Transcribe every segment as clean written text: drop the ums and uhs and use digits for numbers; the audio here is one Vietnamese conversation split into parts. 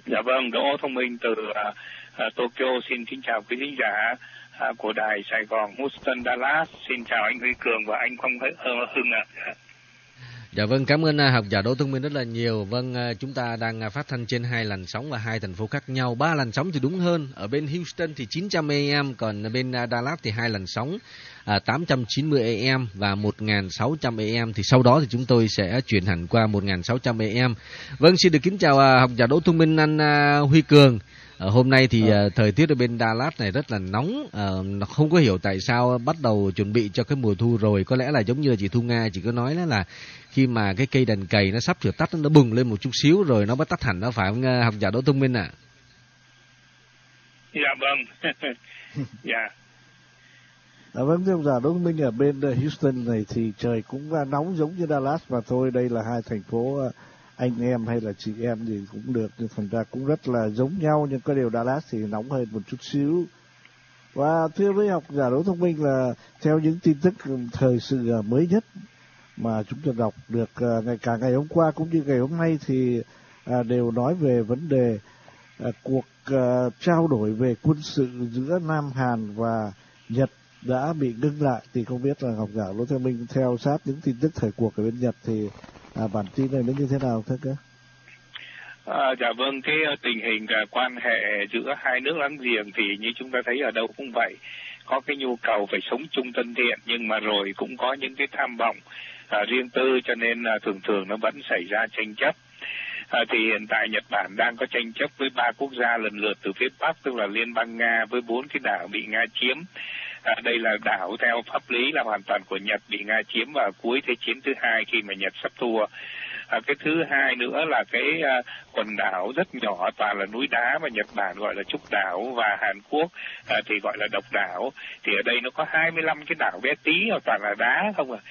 Dạ vâng, Đỗ Thông Minh từ Tokyo xin kính chào quý khán giả của đài Sài Gòn, Houston, Dallas. Xin chào anh Huy Cường và anh Phong Hưng ạ. Dạ vâng, cảm ơn học giả Đỗ Thông Minh rất là nhiều. Vâng, chúng ta đang phát thanh trên 2 làn sóng và 2 thành phố khác nhau. 3 làn sóng thì đúng hơn. Ở bên Houston thì 900 AM, còn bên Dallas thì 2 làn sóng 890 AM và 1600 AM. Thì sau đó thì chúng tôi sẽ chuyển hẳn qua 1600 AM. Vâng, xin được kính chào học giả Đỗ Thông Minh, anh Huy Cường. Hôm nay thì thời tiết ở bên Dallas này rất là nóng, không có hiểu tại sao bắt đầu chuẩn bị cho cái mùa thu rồi. Có lẽ là giống như chị Thu Nga chỉ có nói là khi mà cái cây đèn cầy nó sắp sửa tắt, nó bừng lên một chút xíu rồi nó mới tắt hẳn, nó phải không học giả Đỗ Thông Minh ạ? Dạ vâng. Dạ. Vâng, thưa học giả Đỗ Thông Minh, ở bên Houston này thì trời cũng nóng giống như Dallas mà thôi. Đây là hai thành phố anh em hay là chị em gì cũng được, nhưng thành ra cũng rất là giống nhau, nhưng có điều Dallas thì nóng hơn một chút xíu. Và thưa với học giả Đỗ Thông Minh là theo những tin tức thời sự mới nhất mà chúng tôi đọc được ngày hôm qua cũng như ngày hôm nay thì đều nói về vấn đề cuộc trao đổi về quân sự giữa Nam Hàn và Nhật đã bị ngưng lại. Thì không biết là học giả Đỗ Thông Minh theo sát những tin tức thời cuộc ở bên Nhật thì bản tin này nó như thế nào thưa cơ? Dạ vâng, cái tình hình quan hệ giữa hai nước láng giềng thì như chúng ta thấy ở đâu cũng vậy, có cái nhu cầu phải sống chung thân thiện, nhưng mà rồi cũng có những cái tham vọng riêng tư, cho nên thường thường nó vẫn xảy ra tranh chấp. Thì hiện tại Nhật Bản đang có tranh chấp với 3 quốc gia lần lượt từ phía Bắc, tức là Liên bang Nga với 4 cái đảo bị Nga chiếm. Đây là đảo theo pháp lý là hoàn toàn của Nhật, bị Nga chiếm vào cuối Thế chiến thứ hai khi mà Nhật sắp thua. Cái thứ hai nữa là cái quần đảo rất nhỏ toàn là núi đá mà Nhật Bản gọi là Trúc đảo, và Hàn Quốc thì gọi là Độc đảo. Thì ở đây nó có 25 cái đảo bé tí toàn là đá không à.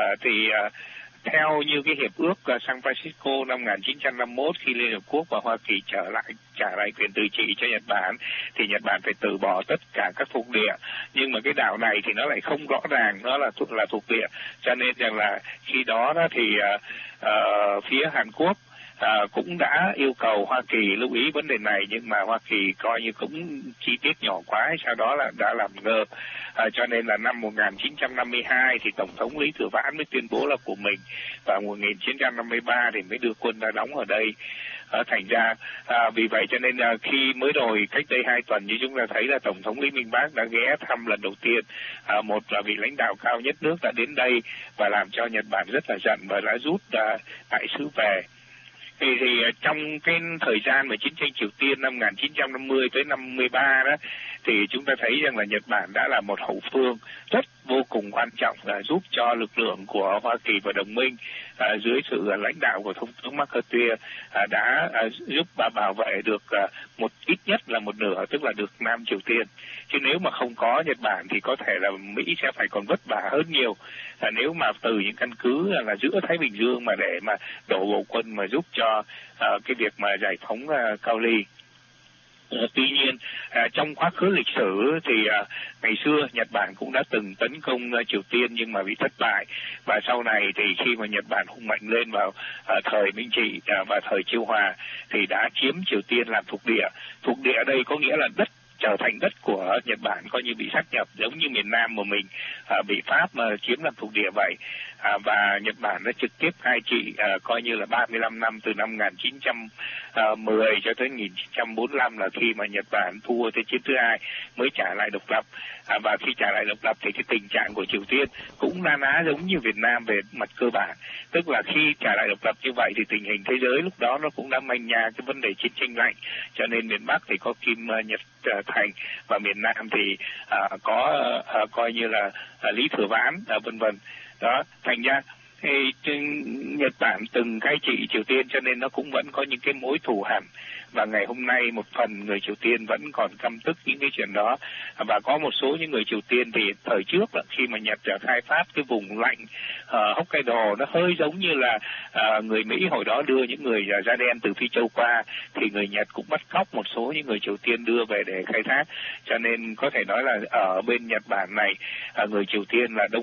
Theo như cái hiệp ước San Francisco năm 1951, khi Liên Hợp Quốc và Hoa Kỳ trả lại quyền tự trị cho Nhật Bản, thì Nhật Bản phải từ bỏ tất cả các thuộc địa. Nhưng mà cái đảo này thì nó lại không rõ ràng nó là thuộc địa, cho nên rằng là khi đó thì phía Hàn Quốc cũng đã yêu cầu Hoa Kỳ lưu ý vấn đề này, nhưng mà Hoa Kỳ coi như cũng chi tiết nhỏ quá, sau đó là đã làm ngơ. Cho nên là năm 1952 thì Tổng thống Lý Thừa Vãn mới tuyên bố là của mình, và 1953 thì mới đưa quân ra đóng ở đây. Thành ra vì vậy cho nên khi mới rồi cách đây 2 tuần như chúng ta thấy là Tổng thống Lý Minh Bác đã ghé thăm lần đầu tiên, một là vị lãnh đạo cao nhất nước đã đến đây và làm cho Nhật Bản rất là giận và đã rút đại sứ về. Thì trong cái thời gian mà chiến tranh Triều Tiên năm 1950 tới 53 đó, thì chúng ta thấy rằng là Nhật Bản đã là một hậu phương rất vô cùng quan trọng, là giúp cho lực lượng của Hoa Kỳ và đồng minh dưới sự lãnh đạo của Thống tướng MacArthur đã giúp bảo vệ được ít nhất là một nửa, tức là được Nam Triều Tiên. Chứ nếu mà không có Nhật Bản thì có thể là Mỹ sẽ phải còn vất vả hơn nhiều, nếu mà từ những căn cứ là giữa Thái Bình Dương mà để mà đổ bộ quân mà giúp cho cái việc mà giải phóng Cao Ly. Tuy nhiên trong quá khứ lịch sử thì ngày xưa Nhật Bản cũng đã từng tấn công Triều Tiên nhưng mà bị thất bại, và sau này thì khi mà Nhật Bản hùng mạnh lên vào thời Minh Trị và thời Chiêu Hòa thì đã chiếm Triều Tiên làm thuộc địa. Thuộc địa ở đây có nghĩa là đất trở thành đất của Nhật Bản, coi như bị sát nhập, giống như miền Nam của mình bị Pháp mà chiếm làm thuộc địa vậy. Và Nhật Bản đã trực tiếp cai trị coi như là 35 năm, từ năm 1910 cho tới 1945 là khi mà Nhật Bản thua Thế chiến thứ hai mới trả lại độc lập. Và khi trả lại độc lập thì cái tình trạng của Triều Tiên cũng na ná giống như Việt Nam về mặt cơ bản, tức là khi trả lại độc lập như vậy thì tình hình thế giới lúc đó nó cũng đã manh nha cái vấn đề chiến tranh lạnh, cho nên miền Bắc thì có Kim Nhật Thành và miền Nam thì có coi như là Lý Thừa Vãn vân vân. Đó, thành ra thì Nhật Bản từng cai trị Triều Tiên cho nên nó cũng vẫn có những cái mối thù hằn, và ngày hôm nay một phần người Triều Tiên vẫn còn căm tức những cái chuyện đó. Và có một số những người Triều Tiên thì thời trước là khi mà Nhật khai phát cái vùng lạnh Hokkaido, nó hơi giống như là người Mỹ hồi đó đưa những người da đen từ Phi Châu qua, thì người Nhật cũng bắt cóc một số những người Triều Tiên đưa về để khai thác. Cho nên có thể nói là ở bên Nhật Bản này người Triều Tiên là đông nhất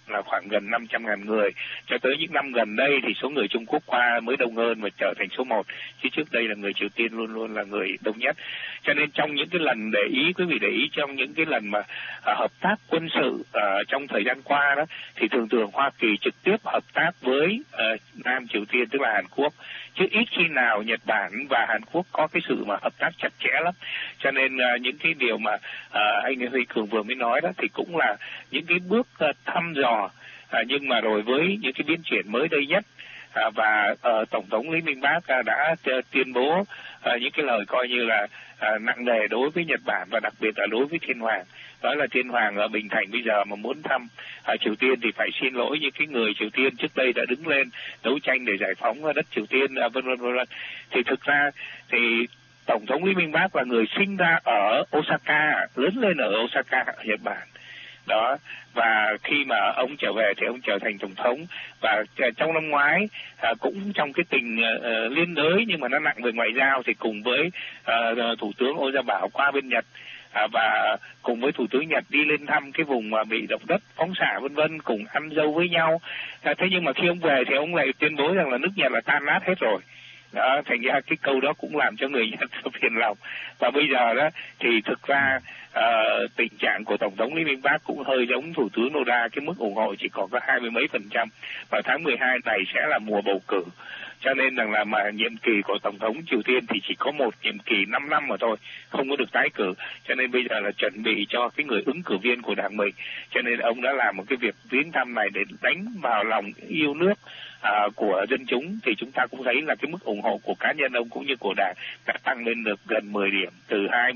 là khoảng gần 500.000 người. Cho tới những năm gần đây thì số người Trung Quốc qua mới đông hơn và trở thành số 1, chứ trước đây là người Triều Tiên luôn luôn là người đông nhất. Cho nên trong những cái lần quý vị để ý trong những cái lần mà hợp tác quân sự trong thời gian qua đó, thì thường Hoa Kỳ trực tiếp hợp tác với Nam Triều Tiên, tức là Hàn Quốc, chứ ít khi nào Nhật Bản và Hàn Quốc có cái sự mà hợp tác chặt chẽ lắm. Cho nên những cái điều mà anh Huy Cường vừa mới nói đó thì cũng là những cái bước thăm dò, nhưng mà rồi với những cái biến chuyển mới đây nhất, và Tổng thống Lý Minh Bác đã tuyên bố những cái lời coi như là nặng nề đối với Nhật Bản và đặc biệt là đối với Thiên Hoàng. Đó là Thiên Hoàng ở Bình Thành bây giờ mà muốn thăm Triều Tiên thì phải xin lỗi những cái người Triều Tiên trước đây đã đứng lên đấu tranh để giải phóng đất Triều Tiên, vân vân. Thì thực ra thì Tổng thống Lý Minh Bác là người sinh ra ở Osaka, lớn lên ở Osaka, Nhật Bản. Đó, và khi mà ông trở về thì ông trở thành tổng thống, và trong năm ngoái cũng trong cái tình liên đới nhưng mà nó nặng về ngoại giao thì cùng với Thủ tướng Oda Bảo qua bên Nhật, và cùng với Thủ tướng Nhật đi lên thăm cái vùng mà bị động đất phóng xạ vân vân, cùng ăn dâu với nhau. Thế nhưng mà khi ông về thì ông lại tuyên bố rằng là nước Nhật là tan nát hết rồi. Đó, thành ra cái câu đó cũng làm cho người Nhật phiền lòng. Và bây giờ đó thì thực ra tình trạng của Tổng thống Lý Minh Bác cũng hơi giống Thủ tướng Noda, cái mức ủng hộ chỉ còn có 20 mấy %, và tháng 12 này sẽ là mùa bầu cử. Cho nên rằng là mà nhiệm kỳ của Tổng thống Triều Tiên thì chỉ có một nhiệm kỳ 5 năm mà thôi, không có được tái cử. Cho nên bây giờ là chuẩn bị cho cái người ứng cử viên của đảng mình. Cho nên ông đã làm một cái việc viếng thăm này để đánh vào lòng yêu nước của dân chúng. Thì chúng ta cũng thấy là cái mức ủng hộ của cá nhân ông cũng như của đảng đã tăng lên được gần 10 điểm, từ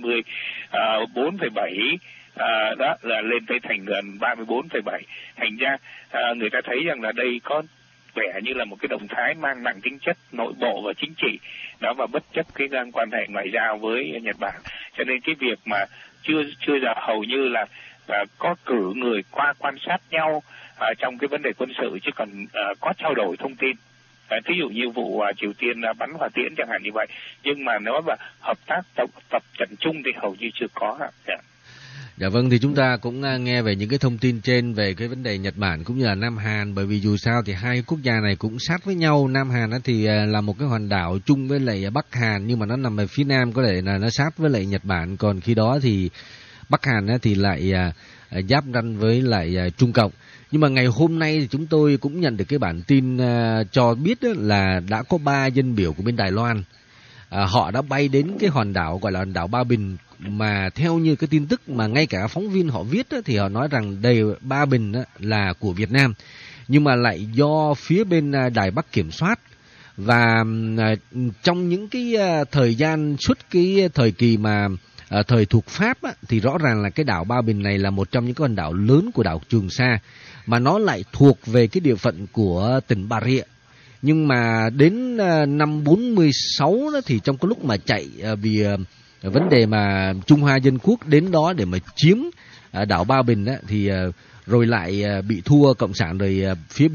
24,7 đó là lên tới thành gần 34,7. Thành ra người ta thấy rằng là đây có vẻ như là một cái động thái mang nặng tính chất nội bộ và chính trị đó, và bất chấp cái quan hệ ngoại giao với Nhật Bản. Cho nên cái việc mà chưa giờ hầu như là có cử người qua quan sát nhau trong cái vấn đề quân sự, chứ còn có trao đổi thông tin. Thí dụ như vụ Triều Tiên bắn hỏa tiễn chẳng hạn như vậy, nhưng mà nói về hợp tác tập trận chung thì hầu như chưa có. Dạ vâng, thì chúng ta cũng nghe về những cái thông tin trên về cái vấn đề Nhật Bản cũng như là Nam Hàn, bởi vì dù sao thì hai quốc gia này cũng sát với nhau. Nam Hàn thì là một cái hòn đảo chung với lại Bắc Hàn, nhưng mà nó nằm ở phía nam, có thể là nó sát với lại Nhật Bản, còn khi đó thì Bắc Hàn thì lại giáp ranh với lại Trung Cộng. Nhưng mà ngày hôm nay thì chúng tôi cũng nhận được cái bản tin cho biết là đã có 3 dân biểu của bên Đài Loan, họ đã bay đến cái hòn đảo gọi là hòn đảo Ba Bình, mà theo như cái tin tức mà ngay cả phóng viên họ viết thì họ nói rằng đây Ba Bình là của Việt Nam, nhưng mà lại do phía bên Đài Bắc kiểm soát. Và trong những cái thời gian suốt cái thời kỳ mà thời thuộc Pháp thì rõ ràng là cái đảo Ba Bình này là một trong những cái hòn đảo lớn của đảo Trường Sa, mà nó lại thuộc về cái địa phận của tỉnh Bà Rịa. Nhưng mà đến năm 46 đó thì trong cái lúc mà chạy vì vấn đề mà Trung Hoa Dân Quốc đến đó để mà chiếm đảo Ba Bình đó, thì rồi lại bị thua Cộng sản, rồi phía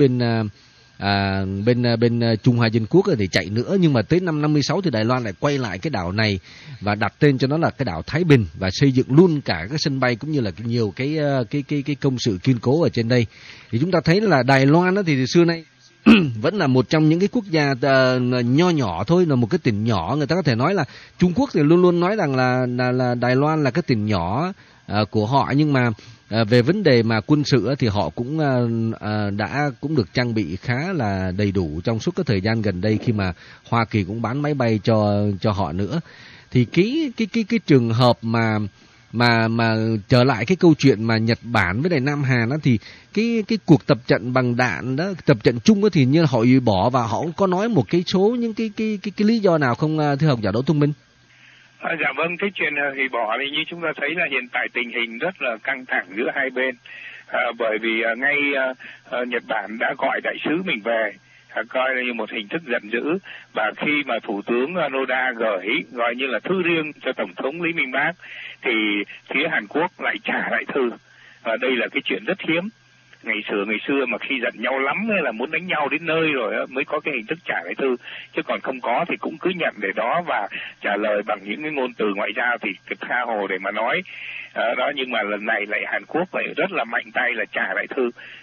bên Trung Hoa Dân Quốc thì chạy nữa. Nhưng mà tới năm 56 thì Đài Loan lại quay lại cái đảo này và đặt tên cho nó là cái đảo Thái Bình, và xây dựng luôn cả cái sân bay cũng như là nhiều cái công sự kiên cố ở trên đây. Thì chúng ta thấy là Đài Loan thì từ xưa nay vẫn là một trong những cái quốc gia nho nhỏ thôi, là một cái tỉnh nhỏ. Người ta có thể nói là Trung Quốc thì luôn luôn nói rằng là Đài Loan là cái tỉnh nhỏ của họ, nhưng mà về vấn đề mà quân sự thì họ cũng cũng được trang bị khá là đầy đủ trong suốt cái thời gian gần đây, khi mà Hoa Kỳ cũng bán máy bay cho họ nữa. Thì cái trường hợp mà trở lại cái câu chuyện mà Nhật Bản với lại Nam Hàn đó, thì cái cuộc tập trận bằng đạn đó, tập trận chung đó, thì như họ hủy bỏ, và họ cũng có nói một cái số những cái lý do nào không, thưa học giả Đỗ Thông Minh? Dạ vâng, cái chuyện hủy bỏ thì như chúng ta thấy là hiện tại tình hình rất là căng thẳng giữa hai bên, bởi vì ngay Nhật Bản đã gọi đại sứ mình về, coi như một hình thức giận dữ. Và khi mà Thủ tướng Noda gọi như là thư riêng cho Tổng thống Lý Minh Bác, thì phía Hàn Quốc lại trả lại thư. Đây là cái chuyện rất hiếm. Ngày xưa mà khi giận nhau lắm hay là muốn đánh nhau đến nơi rồi mới có cái hình thức trả lại thư, chứ còn không có thì cũng cứ nhận để đó và trả lời bằng những cái ngôn từ ngoại giao thì tha hồ để mà nói đó. Nhưng mà lần này lại Hàn Quốc lại rất là mạnh tay là trả lại thư,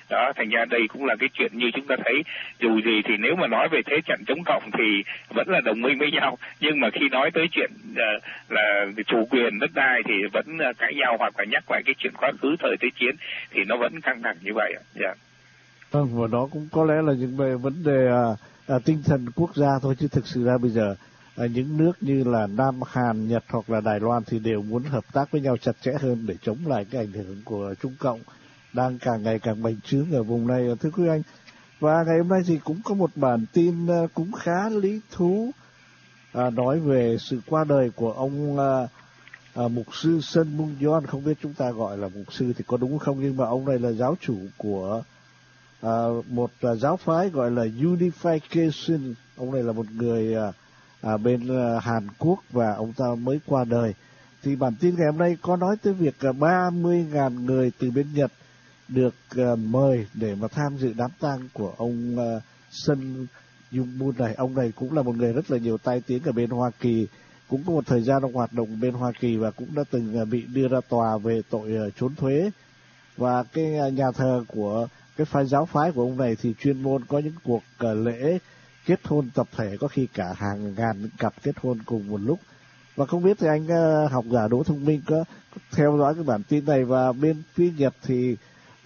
Đó, thành ra đây cũng là cái chuyện như chúng ta thấy, dù gì thì nếu mà nói về thế trận chống cộng thì vẫn là đồng minh với nhau, nhưng mà khi nói tới chuyện là chủ quyền đất đai thì vẫn cãi nhau, hoặc là nhắc lại cái chuyện quá khứ thời Thế chiến thì nó vẫn căng thẳng như vậy. Vâng, và đó cũng có lẽ là những về vấn đề tinh thần quốc gia thôi, chứ thực sự ra bây giờ những nước như là Nam Hàn, Nhật hoặc là Đài Loan thì đều muốn hợp tác với nhau chặt chẽ hơn để chống lại cái ảnh hưởng của Trung Cộng đang càng ngày càng bành trướng ở vùng này, thưa quý anh. Và ngày hôm nay thì cũng có một bản tin cũng khá lý thú nói về sự qua đời của ông mục sư Sun Moon Yeon. Không biết chúng ta gọi là mục sư thì có đúng không, nhưng mà ông này là giáo chủ của một giáo phái gọi là Unification. Ông này là một người bên Hàn Quốc và ông ta mới qua đời. Thì bản tin ngày hôm nay có nói tới việc 30.000 người từ bên Nhật được mời để mà tham dự đám tang của ông Sun Moon này. Ông này cũng là một người rất là nhiều tai tiếng ở bên Hoa Kỳ, cũng có một thời gian ông hoạt động bên Hoa Kỳ và cũng đã từng bị đưa ra tòa về tội trốn thuế. Và cái nhà thờ của cái giáo phái của ông này thì chuyên môn có những cuộc lễ kết hôn tập thể, có khi cả hàng ngàn cặp kết hôn cùng một lúc. Và không biết thì anh học giả Đỗ Thông Minh có theo dõi cái bản tin này, và bên phía Nhật thì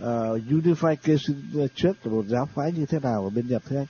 Unification Church là một giáo phái như thế nào ở bên Nhật thưa anh?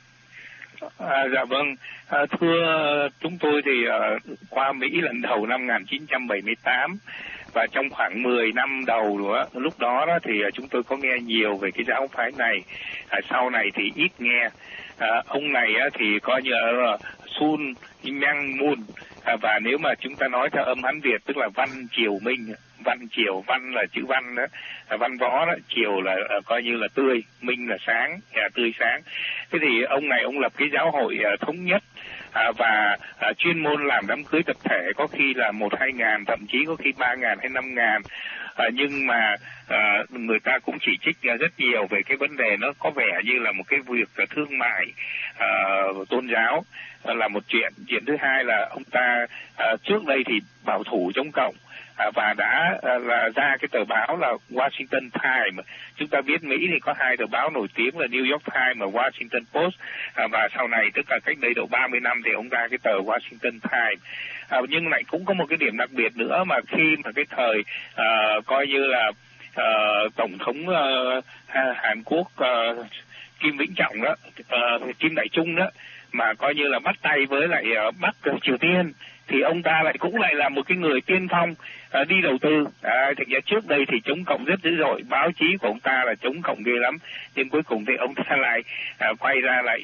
Dạ vâng, thưa chúng tôi thì qua Mỹ lần đầu năm 1978, và trong khoảng 10 năm đầu nữa, lúc đó thì chúng tôi có nghe nhiều về cái giáo phái này. Sau này thì ít nghe. Ông này thì coi như là Sun Myung Moon, và nếu mà chúng ta nói theo âm Hán Việt tức là Văn Triều Minh. Văn Triều, văn là chữ văn đó, văn võ đó, triều là coi như là tươi, minh là sáng, tươi sáng. Thế thì ông này ông lập cái giáo hội thống nhất, và chuyên môn làm đám cưới tập thể, có khi là 1-2 ngàn, thậm chí có khi 3 ngàn hay 5 ngàn. Nhưng mà người ta cũng chỉ trích rất nhiều về cái vấn đề nó có vẻ như là một cái việc thương mại tôn giáo là một chuyện. Chuyện thứ hai là ông ta trước đây thì bảo thủ chống cộng, và đã là ra cái tờ báo là Washington Times. Chúng ta biết Mỹ thì có 2 tờ báo nổi tiếng là New York Times và Washington Post, và sau này tức là cách đây độ 30 năm thì ông ra cái tờ Washington Times. Nhưng lại cũng có một cái điểm đặc biệt nữa, mà khi mà cái thời coi như là Tổng thống Hàn Quốc Kim Vĩnh Trọng đó, Kim Đại Trung đó, mà coi như là bắt tay với lại Bắc Triều Tiên, thì ông ta lại cũng lại là một cái người tiên phong đi đầu tư. Thực ra trước đây thì chống cộng rất dữ dội, báo chí của ông ta là chống cộng ghê lắm, nhưng cuối cùng thì ông ta lại quay ra lại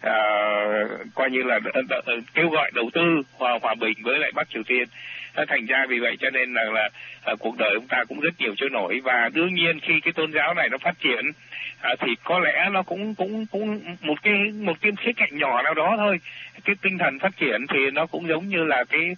coi như là kêu gọi đầu tư hòa bình với lại Bắc Triều Tiên. Thành ra vì vậy cho nên là cuộc đời ông ta cũng rất nhiều trôi nổi. Và đương nhiên khi cái tôn giáo này nó phát triển thì có lẽ nó cũng một cái khía cạnh nhỏ nào đó thôi. Cái tinh thần phát triển thì nó cũng giống như là cái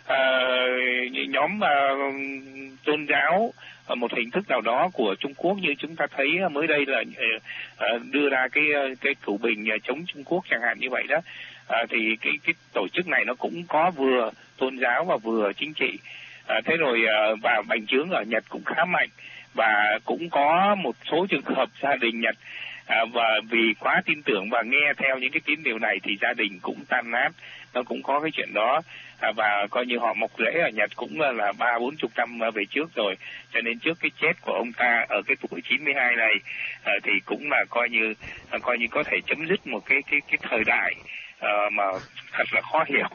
nhóm tôn giáo một hình thức nào đó của Trung Quốc, như chúng ta thấy mới đây là đưa ra cái cửu bình chống Trung Quốc chẳng hạn như vậy đó. Thì cái tổ chức này nó cũng có vừa tôn giáo và vừa chính trị. Thế rồi và bành trướng ở Nhật cũng khá mạnh, và cũng có một số trường hợp gia đình Nhật và vì quá tin tưởng và nghe theo những cái tín điều này thì gia đình cũng tan nát. Nó cũng có cái chuyện đó, và coi như họ mọc rễ ở Nhật cũng là 30-40 năm về trước rồi. Cho nên trước cái chết của ông ta ở cái tuổi 92 này thì cũng là coi như có thể chấm dứt một cái thời đại mà thật là khó hiểu.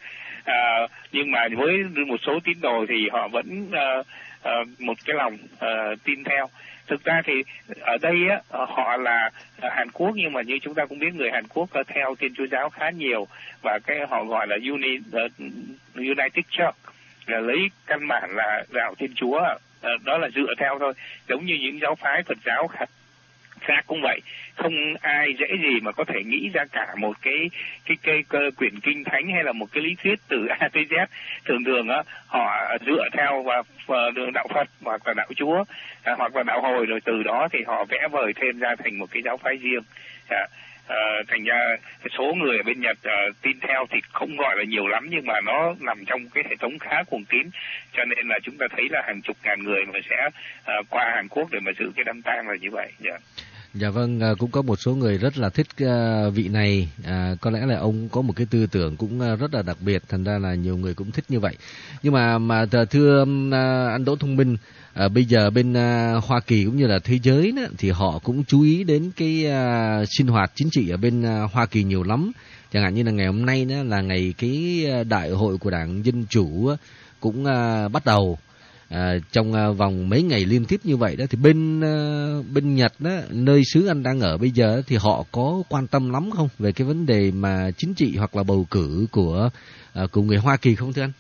Nhưng mà với một số tín đồ thì họ vẫn một cái lòng tin theo. Thực ra thì ở đây họ là Hàn Quốc, nhưng mà như chúng ta cũng biết người Hàn Quốc theo Thiên Chúa giáo khá nhiều, và cái họ gọi là United Church, là lấy căn bản là đạo Thiên Chúa, đó là dựa theo thôi, giống như những giáo phái Phật giáo khác cũng vậy. Không ai dễ gì mà có thể nghĩ ra cả một cái quyển kinh thánh hay là một cái lý thuyết từ A tới Z. Thường họ dựa theo và đạo Phật hoặc là đạo Chúa hoặc là đạo Hồi, rồi từ đó thì họ vẽ vời thêm ra thành một cái giáo phái riêng. Thành ra số người ở bên Nhật tin theo thì không gọi là nhiều lắm, nhưng mà nó nằm trong cái hệ thống khá cuồng tín, cho nên là chúng ta thấy là hàng chục ngàn người mà sẽ qua Hàn Quốc để mà dự cái đám tang là như vậy. Dạ vâng, cũng có một số người rất là thích vị này, có lẽ là ông có một cái tư tưởng cũng rất là đặc biệt, thành ra là nhiều người cũng thích như vậy. Nhưng mà thưa anh Đỗ Thông Minh, bây giờ bên Hoa Kỳ cũng như là thế giới đó, thì họ cũng chú ý đến cái sinh hoạt chính trị ở bên Hoa Kỳ nhiều lắm. Chẳng hạn như là ngày hôm nay đó là ngày cái đại hội của Đảng Dân Chủ cũng bắt đầu. Trong vòng mấy ngày liên tiếp như vậy đó, thì bên Nhật đó, nơi xứ anh đang ở bây giờ, thì họ có quan tâm lắm không về cái vấn đề mà chính trị hoặc là bầu cử của người Hoa Kỳ không thưa anh?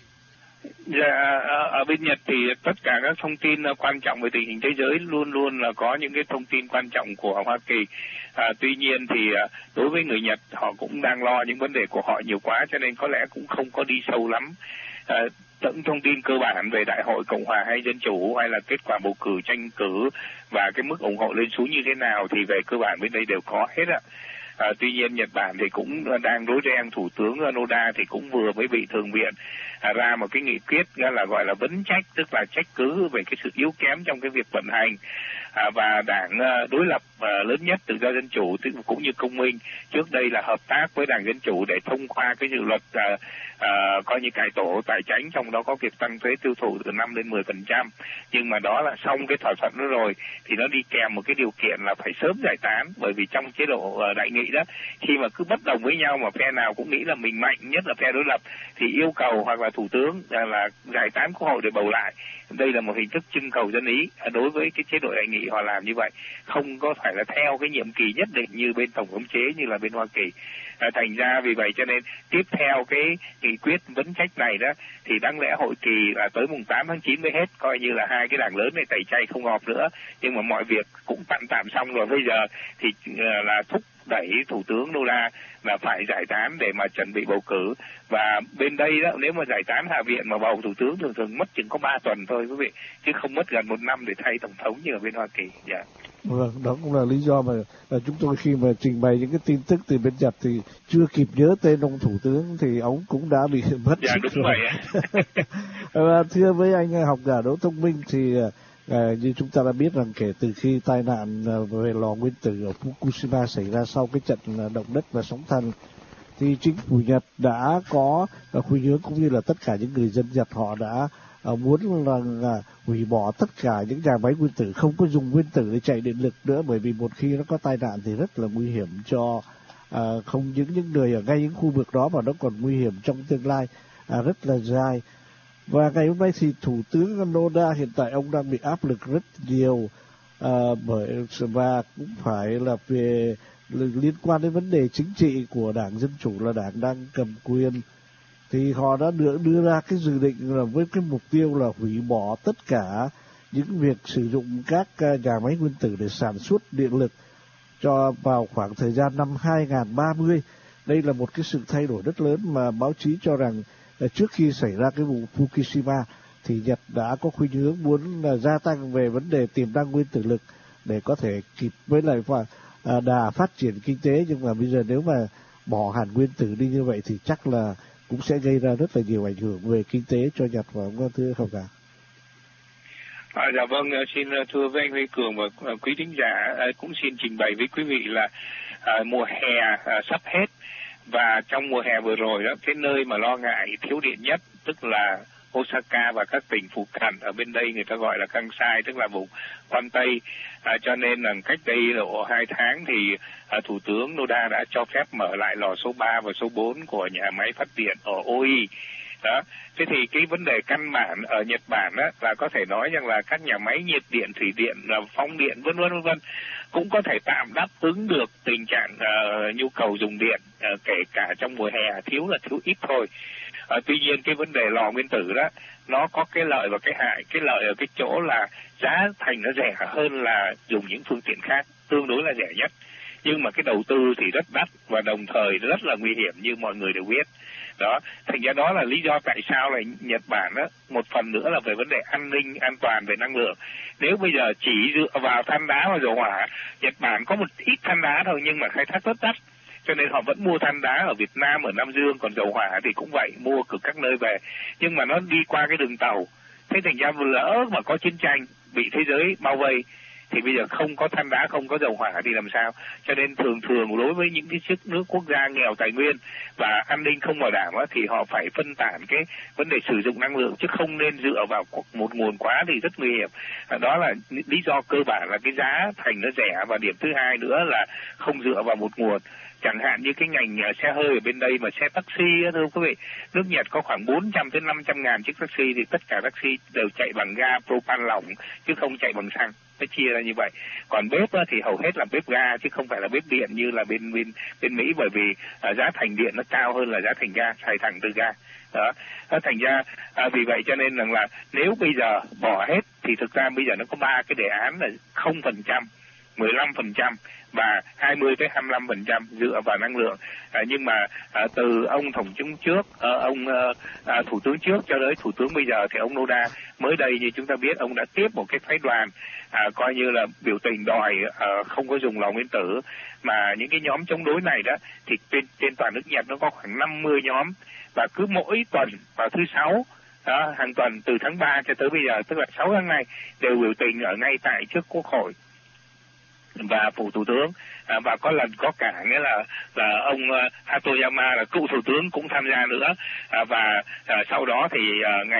Dạ, ở bên Nhật thì tất cả các thông tin quan trọng về tình hình thế giới luôn luôn là có những cái thông tin quan trọng của Hoa Kỳ. Tuy nhiên thì đối với người Nhật, họ cũng đang lo những vấn đề của họ nhiều quá, cho nên có lẽ cũng không có đi sâu lắm. Những thông tin cơ bản về đại hội Cộng hòa hay Dân chủ, hay là kết quả bầu cử, tranh cử và cái mức ủng hộ lên xuống như thế nào thì về cơ bản bên đây đều có hết ạ. Tuy nhiên Nhật Bản thì cũng đang đối ren, Thủ tướng Noda thì cũng vừa mới bị Thượng viện ra một cái nghị quyết là gọi là vấn trách, tức là trách cứ về cái sự yếu kém trong cái việc vận hành. Và đảng đối lập lớn nhất Tự do Dân chủ cũng như Công minh trước đây là hợp tác với Đảng Dân chủ để thông qua cái dự luật coi như cải tổ tài chính, trong đó có việc tăng thuế tiêu thụ từ 5 đến 10%. Nhưng mà đó là xong cái thỏa thuận đó rồi thì nó đi kèm một cái điều kiện là phải sớm giải tán, bởi vì trong chế độ đại nghị đó, khi mà cứ bất đồng với nhau mà phe nào cũng nghĩ là mình mạnh, nhất là phe đối lập, thì yêu cầu hoặc là thủ tướng là giải tán quốc hội để bầu lại. Đây là một hình thức trưng cầu dân ý. Đối với cái chế độ đại nghị họ làm như vậy, không có phải là theo cái nhiệm kỳ nhất định như bên tổng thống chế như là bên Hoa Kỳ. Thành ra vì vậy cho nên tiếp theo cái nghị quyết vấn trách này đó thì đáng lẽ hội kỳ là tới mùng 8 tháng 9 mới hết, coi như là hai cái đảng lớn này tẩy chay không họp nữa. Nhưng mà mọi việc cũng tạm xong rồi, bây giờ thì là thúc đẩy Thủ tướng Noda là phải giải tán để mà chuẩn bị bầu cử. Và bên đây đó, nếu mà giải tán Hạ viện mà bầu Thủ tướng thường mất chừng có 3 tuần thôi quý vị, chứ không mất gần 1 năm để thay Tổng thống như ở bên Hoa Kỳ. Yeah. Vâng, đó cũng là lý do mà chúng tôi khi mà trình bày những cái tin tức từ bên Nhật thì chưa kịp nhớ tên ông thủ tướng thì ông cũng đã bị mất sức đúng rồi. Vậy. Thưa với anh học giả Đỗ Thông Minh thì như chúng ta đã biết rằng kể từ khi tai nạn về lò nguyên tử ở Fukushima xảy ra sau cái trận động đất và sóng thần, thì chính phủ Nhật đã có khuynh hướng, cũng như là tất cả những người dân Nhật, họ đã muốn là hủy bỏ tất cả những nhà máy nguyên tử, không có dùng nguyên tử để chạy điện lực nữa, bởi vì một khi nó có tai nạn thì rất là nguy hiểm cho không những người ở ngay những khu vực đó, mà nó còn nguy hiểm trong tương lai rất là dài. Và ngày hôm nay thì Thủ tướng Noda hiện tại ông đang bị áp lực rất nhiều và cũng phải là về liên quan đến vấn đề chính trị của Đảng Dân Chủ, là đảng đang cầm quyền. Thì họ đã đưa ra cái dự định là với cái mục tiêu là hủy bỏ tất cả những việc sử dụng các nhà máy nguyên tử để sản xuất điện lực cho vào khoảng thời gian năm 2030. Đây là một cái sự thay đổi rất lớn mà báo chí cho rằng trước khi xảy ra cái vụ Fukushima thì Nhật đã có khuynh hướng muốn gia tăng về vấn đề tiềm năng nguyên tử lực để có thể kịp với lại đà phát triển kinh tế. Nhưng mà bây giờ nếu mà bỏ hẳn nguyên tử đi như vậy thì chắc là cũng sẽ gây ra rất là nhiều ảnh hưởng về kinh tế cho Nhật, và ông thưa không cả? Dạ vâng, xin thưa với anh Huy Cường và quý thính giả, cũng xin trình bày với quý vị là mùa hè sắp hết, và trong mùa hè vừa rồi đó, cái nơi mà lo ngại thiếu điện nhất tức là Osaka và các tỉnh phụ cận. Ở bên đây người ta gọi là Kansai, tức là vùng Quan Tây. Cho nên là cách đây độ 2 tháng thì Thủ tướng Noda đã cho phép mở lại lò số 3 và số 4 của nhà máy phát điện ở Oi. Đó. Thế thì cái vấn đề căn bản ở Nhật Bản đó là có thể nói rằng là các nhà máy nhiệt điện, thủy điện, phong điện vân vân cũng có thể tạm đáp ứng được tình trạng nhu cầu dùng điện, kể cả trong mùa hè thiếu là thiếu ít thôi. Tuy nhiên cái vấn đề lò nguyên tử đó nó có cái lợi và cái hại. Cái lợi ở cái chỗ là giá thành nó rẻ hơn là dùng những phương tiện khác, tương đối là rẻ nhất. Nhưng mà cái đầu tư thì rất đắt và đồng thời rất là nguy hiểm như mọi người đều biết. Đó, thành ra đó là lý do tại sao là Nhật Bản đó, một phần nữa là về vấn đề an ninh, an toàn về năng lượng. Nếu bây giờ chỉ dựa vào than đá và dầu hỏa, Nhật Bản có một ít than đá thôi nhưng mà khai thác rất đắt, cho nên họ vẫn mua than đá ở Việt Nam, ở Nam Dương. Còn dầu hỏa thì cũng vậy, mua từ các nơi về, nhưng mà nó đi qua cái đường tàu. Thế thành ra lỡ mà có chiến tranh, bị thế giới bao vây thì bây giờ không có than đá, không có dầu hỏa thì làm sao? Cho nên thường đối với những cái nước quốc gia nghèo tài nguyên và an ninh không bảo đảm thì họ phải phân tán cái vấn đề sử dụng năng lượng, chứ không nên dựa vào một nguồn quá thì rất nguy hiểm. Đó là lý do cơ bản là cái giá thành nó rẻ, và điểm thứ hai nữa là không dựa vào một nguồn. Chẳng hạn như cái ngành xe hơi ở bên đây mà xe taxi, thưa quý vị, nước Nhật có khoảng 400 đến 500 ngàn chiếc taxi, thì tất cả taxi đều chạy bằng ga propan lỏng chứ không chạy bằng xăng. Nó chia ra như vậy. Còn bếp thì hầu hết là bếp ga chứ không phải là bếp điện như là bên Mỹ, bởi vì giá thành điện nó cao hơn là giá thành ga, xài thẳng từ ga. Đó, thành ra vì vậy cho nên rằng là nếu bây giờ bỏ hết thì thực ra bây giờ nó có 3 cái đề án là 0%, 15% và 20 tới 25% dựa vào năng lượng. Nhưng mà từ ông Tổng thống trước, ông Thủ tướng trước cho tới Thủ tướng bây giờ thì ông Noda mới đây như chúng ta biết ông đã tiếp một cái phái đoàn coi như là biểu tình đòi không có dùng lò nguyên tử, mà những cái nhóm chống đối này đó thì trên toàn nước Nhật nó có khoảng 50 nhóm, và cứ mỗi tuần vào thứ Sáu hàng tuần từ tháng 3 cho tới bây giờ, tức là 6 tháng nay đều biểu tình ở ngay tại trước Quốc hội và phủ thủ tướng, và có lần có cả nghĩa là ông Hatoyama là cựu thủ tướng cũng tham gia nữa, và sau đó thì ngày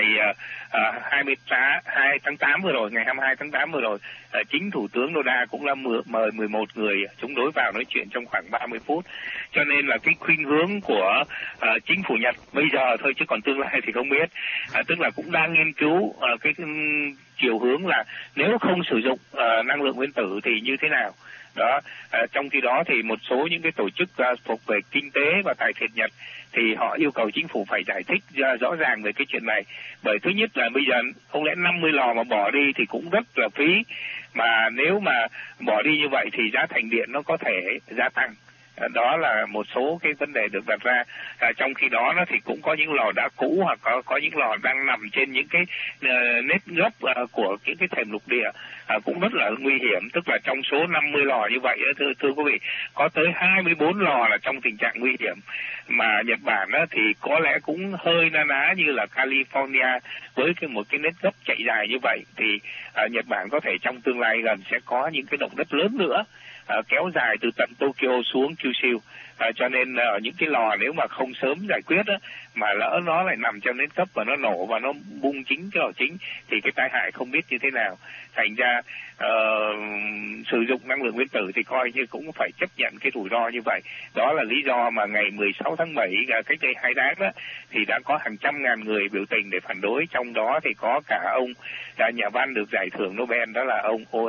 22 tháng 8 vừa rồi, ngày 22 tháng 8 vừa rồi, chính thủ tướng Noda cũng đã mời 11 người chống đối vào nói chuyện trong khoảng 30 phút. Cho nên là cái khuynh hướng của chính phủ Nhật bây giờ thôi, chứ còn tương lai thì không biết, tức là cũng đang nghiên cứu cái chiều hướng là nếu không sử dụng năng lượng nguyên tử thì như thế nào. Đó, trong khi đó thì một số những cái tổ chức thuộc về kinh tế và tài phiệt Nhật thì họ yêu cầu chính phủ phải giải thích rõ ràng về cái chuyện này. Bởi thứ nhất là bây giờ không lẽ 50 lò mà bỏ đi thì cũng rất là phí, mà nếu mà bỏ đi như vậy thì giá thành điện nó có thể gia tăng. Đó là một số cái vấn đề được đặt ra. Trong khi đó nó thì cũng có những lò đã cũ, hoặc có những lò đang nằm trên những cái nếp gấp của những cái thềm lục địa, cũng rất là nguy hiểm. Tức là trong số 50 lò như vậy, thưa quý vị, có tới 24 lò là trong tình trạng nguy hiểm. Mà Nhật Bản thì có lẽ cũng hơi na ná như là California, với một cái nếp gấp chạy dài như vậy thì Nhật Bản có thể trong tương lai gần sẽ có những cái động đất lớn nữa, kéo dài từ tận Tokyo xuống Kyushu. Cho nên những cái lò nếu mà không sớm giải quyết mà lỡ nó lại nằm trong nến cấp và nó nổ và nó bung chính cái lò chính thì cái tai hại không biết như thế nào. Thành ra sử dụng năng lượng nguyên tử thì coi như cũng phải chấp nhận cái rủi ro như vậy. Đó là lý do mà ngày 16 tháng 7 cách đây 2 tháng đó thì đã có hàng trăm ngàn người biểu tình để phản đối, trong đó thì có cả ông nhà văn được giải thưởng Nobel, đó là ông Oe.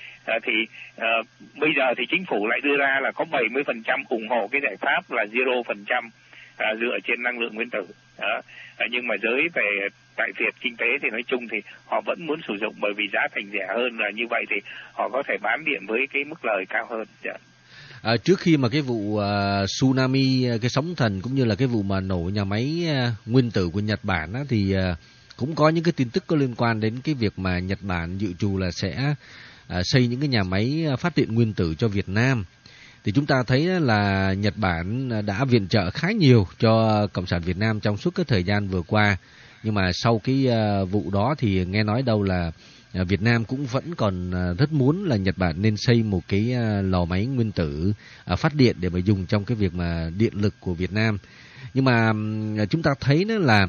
Bây giờ thì chính phủ lại đưa ra là có 70% ủng hộ cái giải pháp là 0% dựa trên năng lượng nguyên tử. Nhưng mà giới về tại Việt kinh tế thì nói chung thì họ vẫn muốn sử dụng, bởi vì giá thành rẻ hơn, là như vậy thì họ có thể bán điện với cái mức lời cao hơn. Trước khi mà cái vụ tsunami, cái sóng thần cũng như là cái vụ mà nổ nhà máy nguyên tử của Nhật Bản thì cũng có những cái tin tức có liên quan đến cái việc mà Nhật Bản dự trù là sẽ xây những cái nhà máy phát điện nguyên tử cho Việt Nam. Thì chúng ta thấy là Nhật Bản đã viện trợ khá nhiều cho Cộng sản Việt Nam trong suốt cái thời gian vừa qua. Nhưng mà sau cái vụ đó thì nghe nói đâu là Việt Nam cũng vẫn còn rất muốn là Nhật Bản nên xây một cái lò máy nguyên tử phát điện để mà dùng trong cái việc mà điện lực của Việt Nam. Nhưng mà chúng ta thấy đó là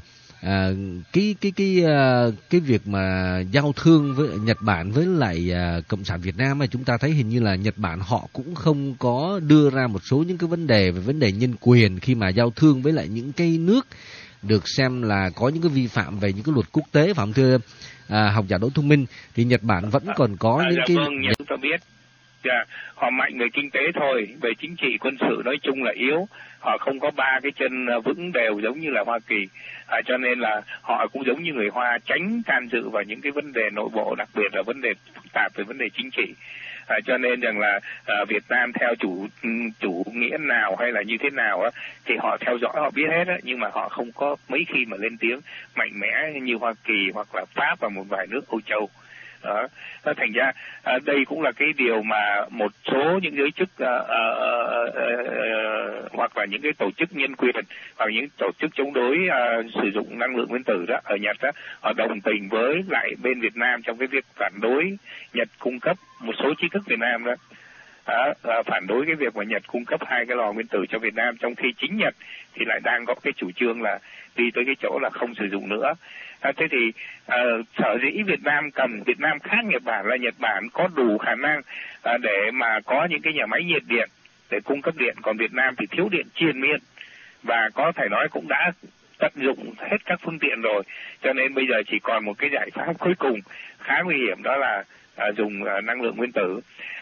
cái việc mà giao thương với Nhật Bản với lại Cộng sản Việt Nam, chúng ta thấy hình như là Nhật Bản họ cũng không có đưa ra một số những cái vấn đề về vấn đề nhân quyền khi mà giao thương với lại những cái nước được xem là có những cái vi phạm về những cái luật quốc tế, phải không thưa học giả Đỗ Thông Minh? Thì Nhật Bản vẫn còn có những cái chúng ta biết họ mạnh về kinh tế thôi, về chính trị quân sự nói chung là yếu. Họ không có 3 cái chân vững đều giống như là Hoa Kỳ, cho nên là họ cũng giống như người Hoa, tránh can dự vào những cái vấn đề nội bộ, đặc biệt là vấn đề phức tạp về vấn đề chính trị. Cho nên rằng là Việt Nam theo chủ nghĩa nào hay là như thế nào thì họ theo dõi, họ biết hết nhưng mà họ không có mấy khi mà lên tiếng mạnh mẽ như Hoa Kỳ hoặc là Pháp và một vài nước Âu Châu. Đó. Thành ra đây cũng là cái điều mà một số những giới chức hoặc là những cái tổ chức nhân quyền hoặc những tổ chức chống đối sử dụng năng lượng nguyên tử đó ở Nhật đó, họ đồng tình với lại bên Việt Nam trong cái việc phản đối Nhật cung cấp, một số trí thức Việt Nam đó phản đối cái việc mà Nhật cung cấp 2 cái lò nguyên tử cho Việt Nam, trong khi chính Nhật thì lại đang có cái chủ trương là đi tới cái chỗ là không sử dụng nữa. Thế thì sở dĩ Việt Nam khác Nhật Bản là Nhật Bản có đủ khả năng để mà có những cái nhà máy nhiệt điện để cung cấp điện, còn Việt Nam thì thiếu điện triền miên và có thể nói cũng đã tận dụng hết các phương tiện rồi, cho nên bây giờ chỉ còn một cái giải pháp cuối cùng khá nguy hiểm, đó là dùng năng lượng nguyên tử.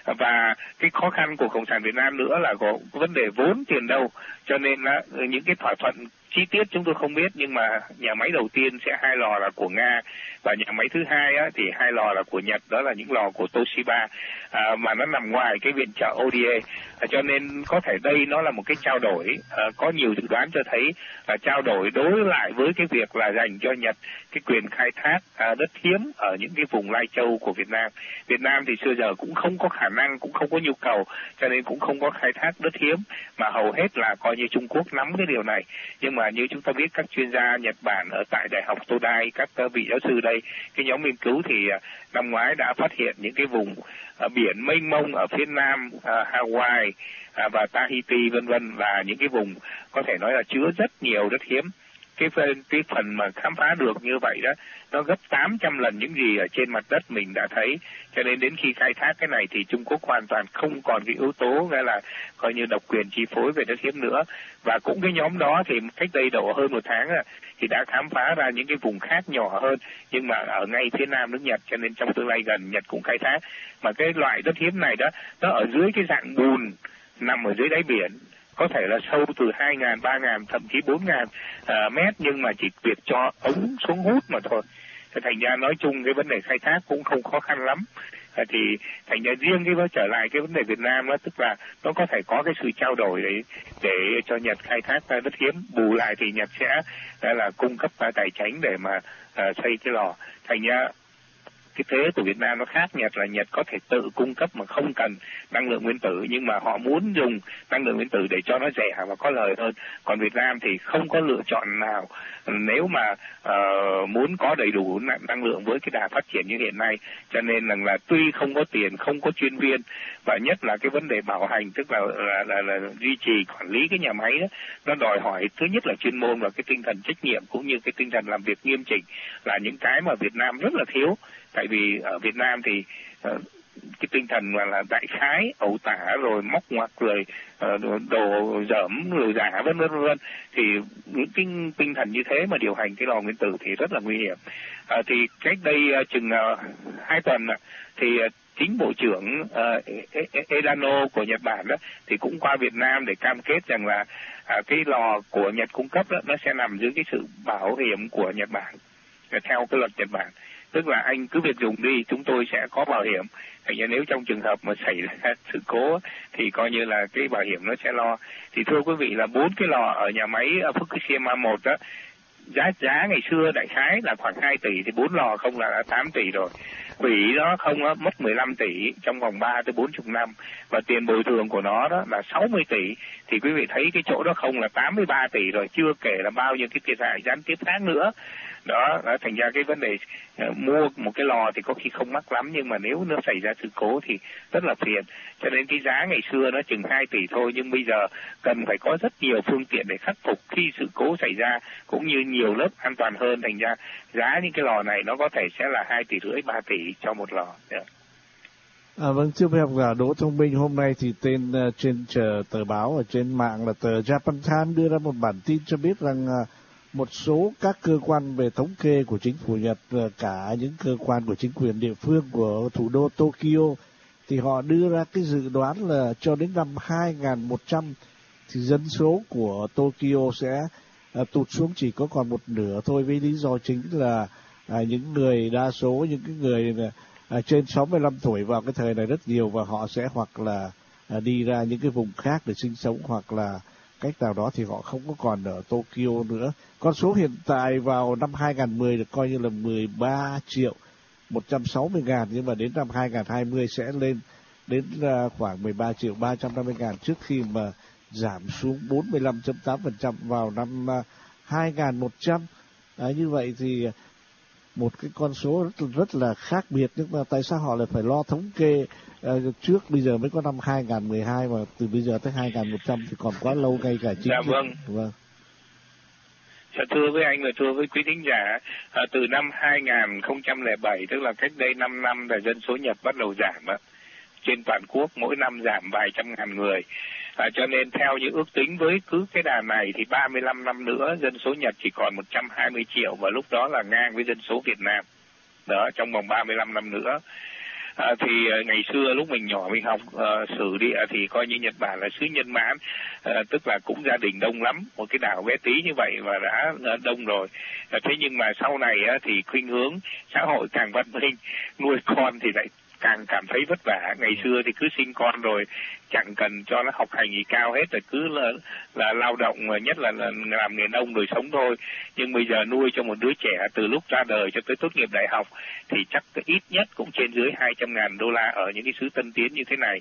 Và cái khó khăn của Cộng sản Việt Nam nữa là có vấn đề vốn tiền đâu, cho nên những cái thỏa thuận chi tiết chúng tôi không biết, nhưng mà nhà máy đầu tiên sẽ 2 lò là của Nga và nhà máy thứ hai thì 2 lò là của Nhật, đó là những lò của Toshiba mà nó nằm ngoài cái viện trợ ODA, cho nên có thể đây nó là một cái trao đổi. Có nhiều dự đoán cho thấy là trao đổi đối lại với cái việc là dành cho Nhật cái quyền khai thác đất hiếm ở những cái vùng Lai Châu của Việt Nam. Việt Nam thì xưa giờ cũng không có khả năng, cũng không có nhu cầu, cho nên cũng không có khai thác đất hiếm, mà hầu hết là coi như Trung Quốc nắm cái điều này. Nhưng mà như chúng ta biết, các chuyên gia Nhật Bản ở tại Đại học Todai, các vị giáo sư đây, cái nhóm nghiên cứu thì năm ngoái đã phát hiện những cái vùng biển mênh mông ở phía nam Hawaii và Tahiti vân vân, và những cái vùng có thể nói là chứa rất nhiều đất hiếm. Cái phần mà khám phá được như vậy đó, nó gấp 800 lần những gì ở trên mặt đất mình đã thấy, cho nên đến khi khai thác cái này thì Trung Quốc hoàn toàn không còn cái yếu tố gọi là coi như độc quyền chi phối về đất hiếm nữa. Và cũng cái nhóm đó thì cách đây độ hơn 1 tháng thì đã khám phá ra những cái vùng khác nhỏ hơn, nhưng mà ở ngay phía nam nước Nhật, cho nên trong tương lai gần Nhật cũng khai thác. Mà cái loại đất hiếm này đó, nó ở dưới cái dạng bùn nằm ở dưới đáy biển, có thể là sâu từ 2.000, 3.000, thậm chí 4.000 mét, nhưng mà chỉ việc cho ống xuống hút mà thôi. Thành ra nói chung cái vấn đề khai thác cũng không khó khăn lắm. Thì thành ra riêng cái trở lại cái vấn đề Việt Nam đó, tức là nó có thể có cái sự trao đổi để cho Nhật khai thác đất hiếm, bù lại thì Nhật sẽ là cung cấp tài chính để mà xây cái lò. Thành ra cái thế của Việt Nam nó khác Nhật là Nhật có thể tự cung cấp mà không cần năng lượng nguyên tử, nhưng mà họ muốn dùng năng lượng nguyên tử để cho nó rẻ và có lời hơn. Còn Việt Nam thì không có lựa chọn nào nếu mà muốn có đầy đủ năng lượng với cái đà phát triển như hiện nay, cho nên là tuy không có tiền, không có chuyên viên, và nhất là cái vấn đề bảo hành, tức là duy trì quản lý cái nhà máy đó, nó đòi hỏi thứ nhất là chuyên môn và cái tinh thần trách nhiệm cũng như cái tinh thần làm việc nghiêm chỉnh, là những cái mà Việt Nam rất là thiếu. Tại vì ở Việt Nam thì cái tinh thần là đại khái, ẩu tả rồi móc ngoặc rồi đồ dởm rồi giả vân vân, thì những cái tinh thần như thế mà điều hành cái lò nguyên tử thì rất là nguy hiểm. Thì cách đây chừng 2 tuần thì chính Bộ trưởng Edano của Nhật Bản đó thì cũng qua Việt Nam để cam kết rằng là cái lò của Nhật cung cấp đó, nó sẽ nằm dưới cái sự bảo hiểm của Nhật Bản theo cái luật Nhật Bản. Tức là anh cứ việc dùng đi, chúng tôi sẽ có bảo hiểm. Thành ra nếu trong trường hợp mà xảy ra sự cố thì coi như là cái bảo hiểm nó sẽ lo. Thì thưa quý vị là 4 cái lò ở nhà máy Fukushima 1 đó, giá ngày xưa đại khái là khoảng 2 tỷ, thì 4 lò không là 8 tỷ rồi. Hủy nó không mất 15 tỷ trong vòng 3 tới 40 năm, và tiền bồi thường của nó đó là 60 tỷ. Thì quý vị thấy cái chỗ đó không là 83 tỷ rồi, chưa kể là bao nhiêu cái thiệt hại gián tiếp khác nữa. Đó, thành ra cái vấn đề mua một cái lò thì có khi không mắc lắm, nhưng mà nếu nó xảy ra sự cố thì rất là phiền. Cho nên cái giá ngày xưa nó chừng 2 tỷ thôi, nhưng bây giờ cần phải có rất nhiều phương tiện để khắc phục khi sự cố xảy ra, cũng như nhiều lớp an toàn hơn. Thành ra giá những cái lò này nó có thể sẽ là 2,5 tỷ, 3 tỷ cho một lò. Vâng, thưa quý học giả Đỗ Thông Minh, hôm nay thì trên tờ báo ở trên mạng là tờ Japan Times đưa ra một bản tin cho biết rằng một số các cơ quan về thống kê của chính phủ Nhật và cả những cơ quan của chính quyền địa phương của thủ đô Tokyo thì họ đưa ra cái dự đoán là cho đến năm 2100 thì dân số của Tokyo sẽ tụt xuống chỉ có còn 1/2 thôi, với lý do chính là những người đa số, những cái người trên 65 tuổi vào cái thời này rất nhiều, và họ sẽ hoặc là đi ra những cái vùng khác để sinh sống, hoặc là cách nào đó thì họ không có còn ở Tokyo nữa. Con số hiện tại vào năm 2010 được coi như là 13 triệu 160.000, nhưng mà đến năm 2020 sẽ lên đến khoảng 13 triệu 350.000 trước khi mà giảm xuống 45.8% vào năm 2100. Như vậy thì một cái con số rất là khác biệt, nhưng mà tại sao họ lại phải lo thống kê trước bây giờ mới có năm 2012 mà từ bây giờ tới 2100 thì còn quá lâu ngay cả chính. Dạ vâng. Dạ, thưa với anh và thưa với quý thính giả, từ năm 2007, tức là cách đây 5 năm là dân số Nhật bắt đầu giảm trên toàn quốc, mỗi năm giảm vài trăm ngàn người. Cho nên theo những ước tính với cứ cái đà này thì 35 năm nữa dân số Nhật chỉ còn 120 triệu và lúc đó là ngang với dân số Việt Nam. Đó, trong vòng 35 năm nữa. Thì ngày xưa lúc mình nhỏ mình học sử địa thì coi như Nhật Bản là xứ nhân mãn, tức là cũng gia đình đông lắm, một cái đảo bé tí như vậy và đã đông rồi. Thế nhưng mà sau này thì khuynh hướng xã hội càng văn minh, nuôi con thì lại càng cảm thấy vất vả. Ngày xưa thì cứ sinh con rồi chẳng cần cho nó học hành gì cao hết, rồi cứ là lao động, nhất là làm nghề nông rồi sống thôi. Nhưng bây giờ nuôi cho một đứa trẻ từ lúc ra đời cho tới tốt nghiệp đại học thì chắc ít nhất cũng trên dưới 200.000 đô la ở những cái xứ tân tiến như thế này.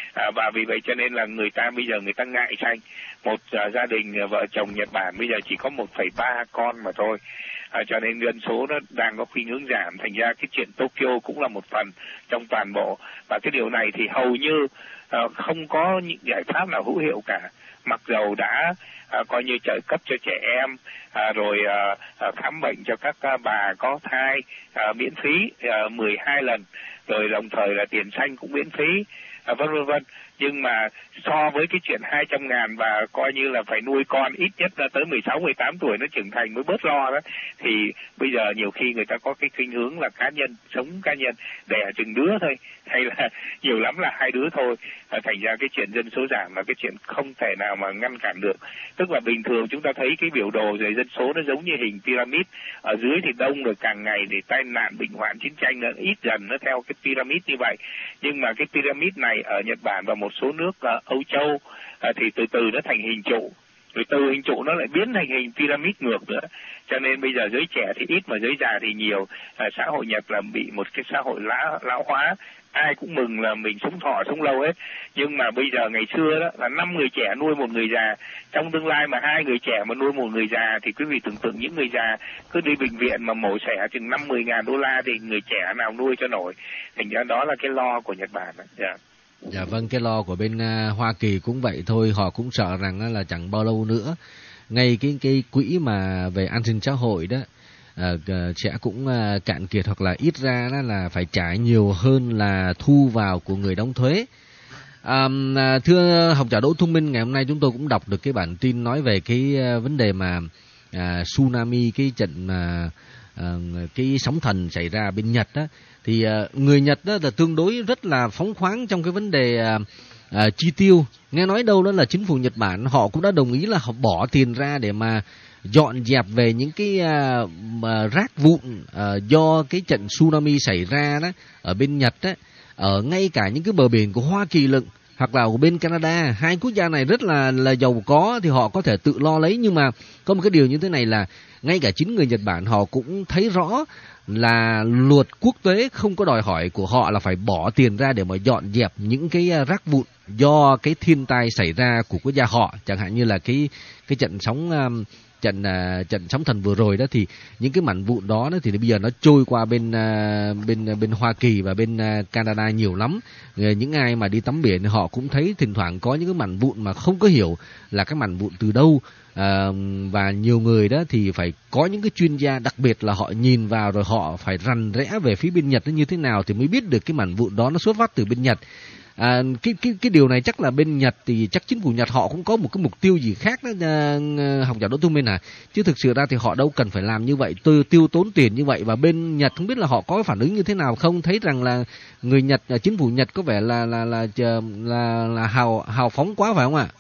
Và vì vậy cho nên là người ta bây giờ người ta ngại sanh. Một gia đình vợ chồng Nhật Bản bây giờ chỉ có 1,3 con mà thôi. Cho nên dân số nó đang có khuynh hướng giảm, thành ra cái chuyện Tokyo cũng là một phần trong toàn bộ. Và cái điều này thì hầu như không có những giải pháp nào hữu hiệu cả, mặc dầu đã coi như trợ cấp cho trẻ em, rồi khám bệnh cho các bà có thai miễn phí 12 lần, rồi đồng thời là tiền xanh cũng miễn phí, vân vân. Nhưng mà so với cái chuyện 200.000 và coi như là phải nuôi con ít nhất là tới 16-18 tuổi nó trưởng thành mới bớt lo đó, thì bây giờ nhiều khi người ta có cái khuynh hướng là cá nhân, sống cá nhân, đẻ chừng đứa thôi, hay là nhiều lắm là 2 đứa thôi. Thành ra cái chuyện dân số giảm là cái chuyện không thể nào mà ngăn cản được. Tức là bình thường chúng ta thấy cái biểu đồ về dân số nó giống như hình pyramid, ở dưới thì đông, rồi càng ngày thì tai nạn, bệnh hoạn, chiến tranh nó ít dần, nó theo cái pyramid như vậy. Nhưng mà cái pyramid này ở Nhật Bản và một số nước Âu Châu thì từ từ nó thành hình trụ, rồi từ hình trụ nó lại biến thành hình pyramid ngược nữa. Cho nên bây giờ giới trẻ thì ít mà giới già thì nhiều. Xã hội Nhật là bị một cái xã hội lão hóa, ai cũng mừng là mình sống thọ sống lâu hết. Nhưng mà bây giờ ngày xưa đó là 5 người trẻ nuôi một người già, trong tương lai mà 2 người trẻ mà nuôi một người già thì quý vị tưởng tượng những người già cứ đi bệnh viện mà mổ xẻ chừng 50.000 đô la thì người trẻ nào nuôi cho nổi. Thành ra đó là cái lo của Nhật Bản. Dạ vâng, cái lo của bên Hoa Kỳ cũng vậy thôi, họ cũng sợ rằng là chẳng bao lâu nữa ngay cái quỹ mà về an sinh xã hội đó sẽ cũng cạn kiệt, hoặc là ít ra đó là phải trả nhiều hơn là thu vào của người đóng thuế. Thưa học giả Đỗ Thông Minh, ngày hôm nay chúng tôi cũng đọc được cái bản tin nói về cái vấn đề mà tsunami, cái trận cái sóng thần xảy ra bên Nhật đó, thì người Nhật đó là tương đối rất là phóng khoáng trong cái vấn đề chi tiêu. Nghe nói đâu đó là chính phủ Nhật Bản họ cũng đã đồng ý là họ bỏ tiền ra để mà dọn dẹp về những cái rác vụn do cái trận tsunami xảy ra đó ở bên Nhật đó, ở ngay cả những cái bờ biển của Hoa Kỳ lận, hoặc là ở bên Canada. Hai quốc gia này rất là giàu có thì họ có thể tự lo lấy, nhưng mà có một cái điều như thế này là ngay cả chính người Nhật Bản họ cũng thấy rõ là luật quốc tế không có đòi hỏi của họ là phải bỏ tiền ra để mà dọn dẹp những cái rác vụn do cái thiên tai xảy ra của quốc gia họ, chẳng hạn như là cái trận sóng thần vừa rồi đó, thì những cái mảnh vụn đó thì bây giờ nó trôi qua bên Hoa Kỳ và bên Canada nhiều lắm. Những ai mà đi tắm biển họ cũng thấy thỉnh thoảng có những cái mảnh vụn mà không có hiểu là cái mảnh vụn từ đâu. Và nhiều người đó thì phải có những cái chuyên gia đặc biệt là họ nhìn vào rồi họ phải rành rẽ về phía bên Nhật nó như thế nào thì mới biết được cái mảnh vụn đó nó xuất phát từ bên Nhật. Cái điều này chắc là bên Nhật thì chắc chính phủ Nhật họ cũng có một cái mục tiêu gì khác đó, học giả Đỗ Thông Minh chứ thực sự ra thì họ đâu cần phải làm như vậy, tiêu tốn tiền như vậy. Và bên Nhật không biết là họ có phản ứng như thế nào không, thấy rằng là người Nhật, chính phủ Nhật có vẻ là hào phóng quá phải không ạ?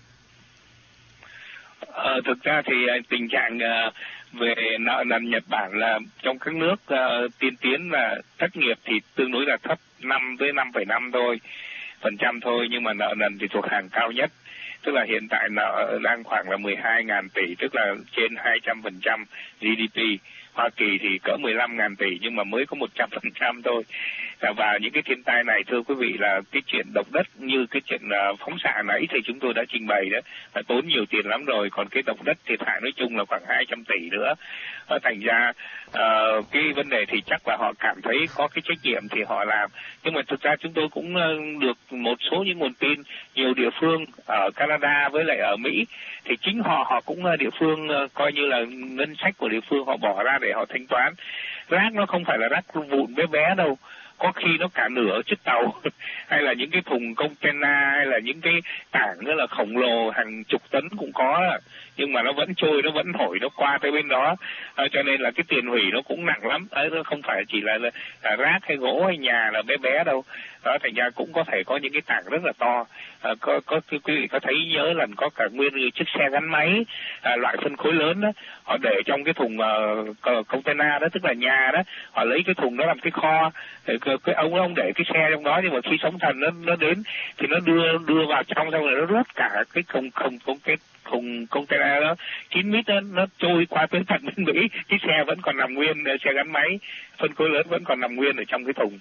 Thực ra thì tình trạng về nợ nần Nhật Bản là trong các nước tiên tiến là thất nghiệp thì tương đối là thấp, 5 tới 5,5 % thôi, nhưng mà nợ nần thì thuộc hàng cao nhất. Tức là hiện tại nợ đang khoảng là 12.000 tỷ, tức là trên 200% GDP. Hoa Kỳ thì cỡ 15.000 tỷ nhưng mà mới có 100% thôi. Và những cái thiên tai này thưa quý vị là cái chuyện động đất như cái chuyện phóng xạ nãy thì chúng tôi đã trình bày đó, là tốn nhiều tiền lắm rồi, còn cái động đất thiệt hại nói chung là khoảng 200 tỷ nữa. Thành ra cái vấn đề thì chắc là họ cảm thấy có cái trách nhiệm thì họ làm, nhưng mà thực ra chúng tôi cũng được một số những nguồn tin nhiều địa phương ở Canada với lại ở Mỹ thì chính họ cũng địa phương coi như là ngân sách của địa phương họ bỏ ra để họ thanh toán. Rác nó không phải là rác vụn bé bé đâu, có khi nó cả nửa chiếc tàu hay là những cái thùng container hay là những cái tảng rất là khổng lồ hàng chục tấn cũng có, nhưng mà nó vẫn trôi, nó vẫn nổi, nó qua tới bên đó. Cho nên là cái tiền hủy nó cũng nặng lắm, nó không phải chỉ là rác hay gỗ hay nhà là bé bé đâu đó. Thành ra cũng có thể có những cái tảng rất là to. Có quý vị có thấy nhớ lần có cả nguyên chiếc xe gắn máy loại phân khối lớn đó, họ để trong cái thùng container đó, tức là nhà đó, họ lấy cái thùng đó làm cái kho, cái ông để cái xe trong đó, nhưng mà khi sóng thần nó đến thì nó đưa vào trong, xong rồi nó rút cả cái thùng container đó 9 mít đó, nó trôi qua tới tận bên Mỹ, cái xe vẫn còn nằm nguyên, xe gắn máy phân khối lớn vẫn còn nằm nguyên ở trong cái thùng.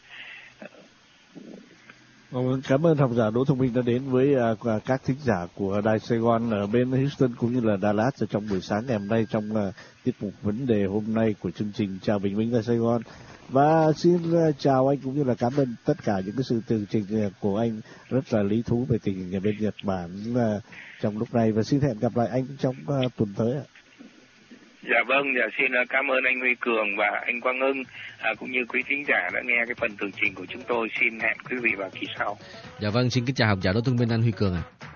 Cảm ơn học giả Đỗ Thông Minh đã đến với các thính giả của Đài Sài Gòn ở bên Houston cũng như là Dallas ở trong buổi sáng ngày hôm nay trong tiết mục vấn đề hôm nay của chương trình Chào Bình Minh ở Sài Gòn. Và xin chào anh cũng như là cảm ơn tất cả những cái sự tường trình của anh rất là lý thú về tình hình ở bên Nhật Bản trong lúc này, và xin hẹn gặp lại anh trong tuần tới ạ. Dạ vâng, xin cảm ơn anh Huy Cường và anh Quang Hưng cũng như quý thính giả đã nghe cái phần tường trình của chúng tôi. Xin hẹn quý vị vào kỳ sau. Dạ vâng, xin kính chào học giả Đỗ Thông Minh, anh Huy Cường ạ.